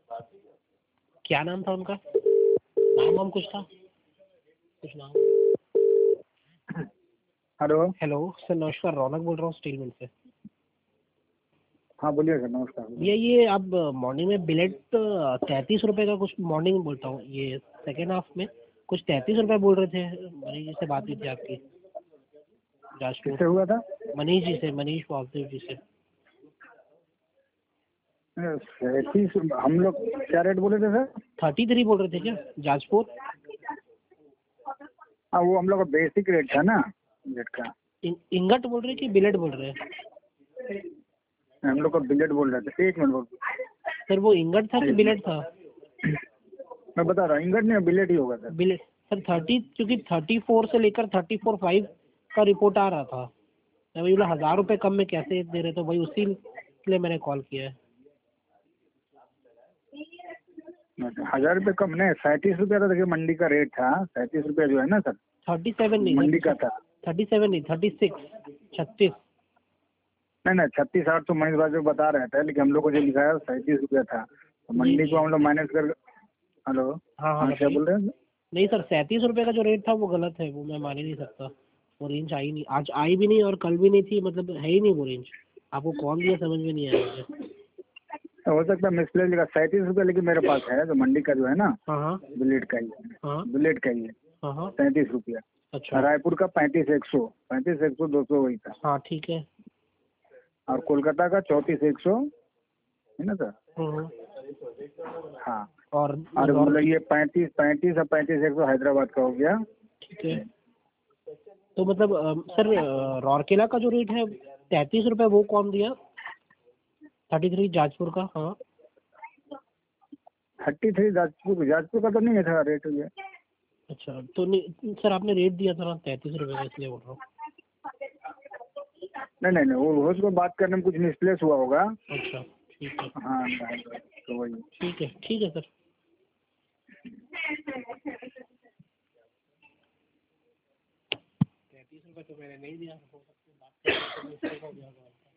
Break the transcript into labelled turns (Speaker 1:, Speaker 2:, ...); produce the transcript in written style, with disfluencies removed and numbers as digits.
Speaker 1: क्या नाम था उनका? नाम वाम कुछ था, कुछ नाम।
Speaker 2: हेलो।
Speaker 1: हेलो सर, नमस्कार, रौनक बोल रहा हूँ स्टील मिल से।
Speaker 2: हाँ बोलिए सर, नमस्कार।
Speaker 1: ये अब मॉर्निंग में बिलेट 33 रुपये का कुछ, मॉर्निंग बोलता हूँ, ये सेकेंड हाफ में कुछ 33 रुपये बोल रहे थे। मनीष जी से बात हुई थी आपकी,
Speaker 2: किससे
Speaker 1: जाजपुर।
Speaker 2: हुआ था?
Speaker 1: मनीष जी से, मनीष वासुदेव जी से।
Speaker 2: 37 हम लोग क्या रेट बोले थे सर?
Speaker 1: 33 बोल रहे थे क्या, जाजपुर?
Speaker 2: हाँ, वो हम लोग का बेसिक रेट था ना बिलेट का।
Speaker 1: इंगट बोल रहे कि बिलेट बोल रहे हैं?
Speaker 2: हम लोग का बिलेट बोल रहे थे। 1 मिनट बोल।
Speaker 1: सर वो इंगट था कि बिलेट था?
Speaker 2: मैं बता रहा हूँ, इंगट नहीं, बिलेट ही होगा सर।
Speaker 1: Bill rate sir. 30, क्योंकि 34 से लेकर 34.5 का रिपोर्ट आ रहा था। मैं वही बोला 1000 रुपये कम में कैसे दे रहे, तो वही उसी के लिए मैंने कॉल किया है।
Speaker 2: 1000 रुपये कम नहीं, 37 रुपया था। देखिए मंडी का रेट था 37 रुपया जो है ना सर।
Speaker 1: 37 नहीं
Speaker 2: मंडी का
Speaker 1: सर,
Speaker 2: था।
Speaker 1: 37 नहीं, 36, 36।
Speaker 2: नहीं 36-8 तो मनीष भाई जो बता रहे थे, लेकिन हम लोग को जो लिखा है 37 रुपया था। तो
Speaker 1: जी
Speaker 2: मंडी
Speaker 1: जी।
Speaker 2: को हम लोग माइनस कर। हेलो।
Speaker 1: हाँ हाँ
Speaker 2: हाँ क्या
Speaker 1: बताइए।
Speaker 2: बोल रहे हैं?
Speaker 1: नहीं सर, 37 रुपये का जो रेट था वो गलत है, वो मैं मान ही नहीं सकता। वो रेंज आई नहीं, आज आई भी नहीं और कल भी नहीं थी, मतलब है ही नहीं वो रेंज। आपको कौन दिया समझ में नहीं आया मुझे।
Speaker 2: हो सकता है मिसप्लेस लिखा 37 रुपया, लेकिन मेरे पास है जो मंडी का जो है ना,
Speaker 1: हाँ हाँ
Speaker 2: बुलेट का ही है।
Speaker 1: हाँ
Speaker 2: बुलेट का ही है।
Speaker 1: हाँ हाँ।
Speaker 2: 37 रुपया।
Speaker 1: अच्छा।
Speaker 2: रायपुर का 35-100, 35-100, 200 वही था।
Speaker 1: हाँ ठीक है।
Speaker 2: और कोलकाता का 34-100 है ना सर।
Speaker 1: हम्म।
Speaker 2: हाँ।
Speaker 1: और
Speaker 2: और
Speaker 1: और
Speaker 2: मतलब ये 35 और 35-100 हैदराबाद का हो गया।
Speaker 1: ठीक है। तो मतलब सर, रौरकेला का जो रेट है 33 रुपये, वो कौन दिया? 33 जाजपुर का। हाँ
Speaker 2: 33 जाजपुर का तो नहीं है था रेट ये।
Speaker 1: अच्छा, तो नहीं सर, आपने रेट दिया था ना 33 रुपये का, इसलिए बोल रहा हूँ।
Speaker 2: नहीं नहीं नहीं, वो उसको बात करने में कुछ मिसप्लेस हुआ होगा।
Speaker 1: अच्छा ठीक है।
Speaker 2: हाँ तो वही।
Speaker 1: ठीक है सर। 33 रुपये तो मैंने नहीं दिया, हो सकता है बात करने में mistake हो गया होगा।